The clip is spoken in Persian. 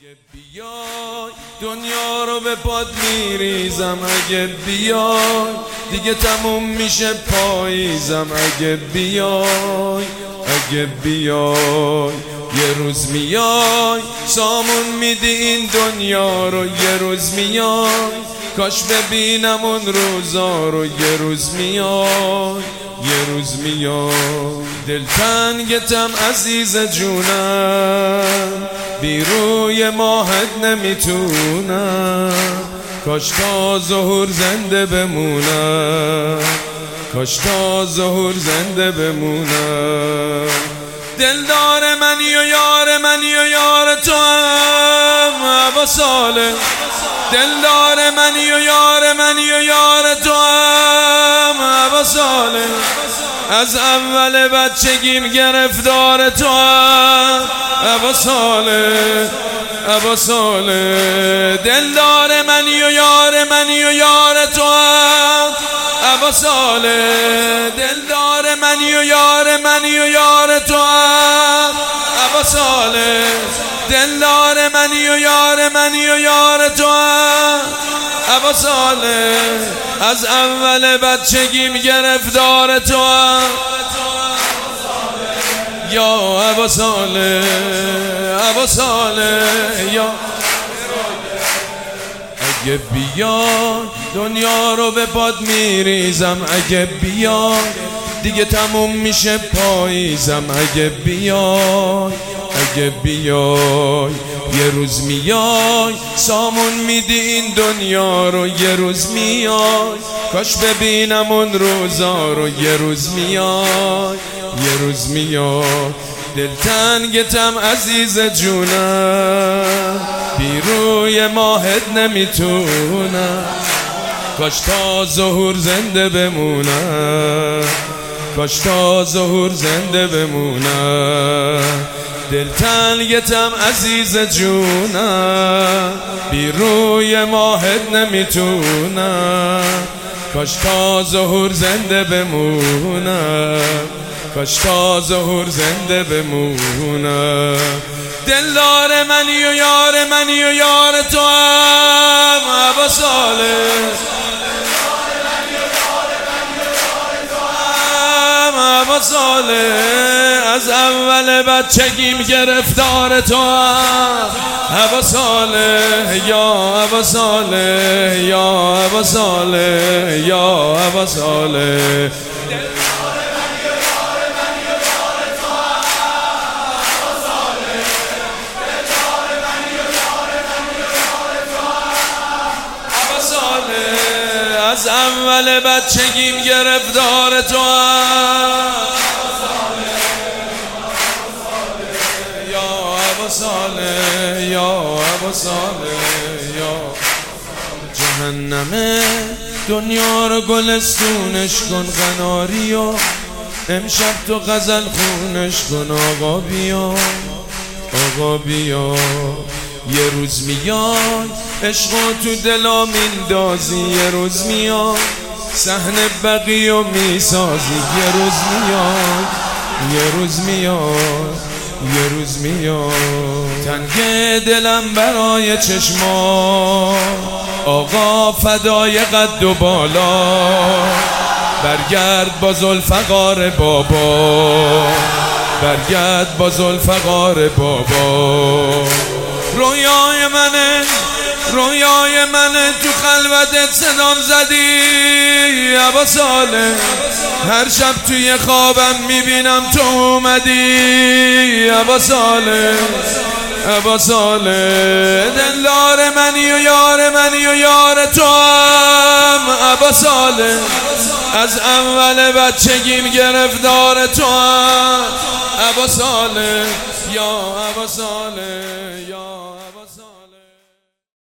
اگه بیای دنیا رو به پات میریزم، اگه بیای دیگه تموم میشه پاییزم، اگه بیای یه روز میای سامون میدی این دنیا رو، یه روز میای کاش ببینم اون روزا رو، یه روز میای دلتنگتم عزیز جونم، بی روی ماهت نمیتونم، کاش تا ظهور زنده بمونم، کاش تا ظهور زنده بمونم. دلدار منی و یار منی و یار تو هم عبا ساله، دلدار منی و یار منی و یار تو هم عبا ساله، از اول بچگیم گرفتار تو هم عبا ساله، دلدار منی و یار منی و یار تو هم عبا ساله، دلدار منی و یار منی و یار تو هم عبا ساله، دلدار منی و یار منی و یار تو هم عبا ساله، از اول بچگیم گرفتار تو هم یا عبا ساله یا. اگه بیای دنیا رو به پات میریزم، اگه بیای دیگه تموم میشه پاییزم، اگه بیای یه روز میای سامون میدی این دنیا رو، یه روز میای کاش ببینم اون روزا رو، یه روز میای دلتنگتم عزیز جونم، بی روی ماهت نمیتونم، کاش تا ظهور زنده بمونم، کاش تا ظهور زنده بمونم. دلتنگتم عزیز جونم، بی روی ماهت نمیتونم، کاش تا ظهور زنده بمونم، کاش تا ظهور زنده بمونم. دلدار منی و یار منی و یار تو هم عبا ساله، عبا ساله، از اول بچگیم گرفتار تو هم عبا ساله یا عبا ساله یا عبا ساله یا عبا ساله. از اول بچگیم گرفتار تو هم یا عبا ساله یا. جهنمه دنیا رو گلستونش کن قناری، و امشب تو غزل خونش کن آقا بیا. یه روز میای عشقا تو دلا میندازی، یه روز میای صحن بقی و میسازی، یه روز میای تنگ دلم برای چشما، آقا فدای قد و بالا، برگرد با ذوالفقار بابا، برگرد با ذوالفقار بابا. رویای منه تو خلوتت صدام زدی عبا ساله، هر شب توی خوابم میبینم تو اومدی عبا ساله، دلدار منی و یار منی و یار تو هم عبا ساله، از اول بچگیم گرفتار تو هم عبا ساله یا عبا ساله یا.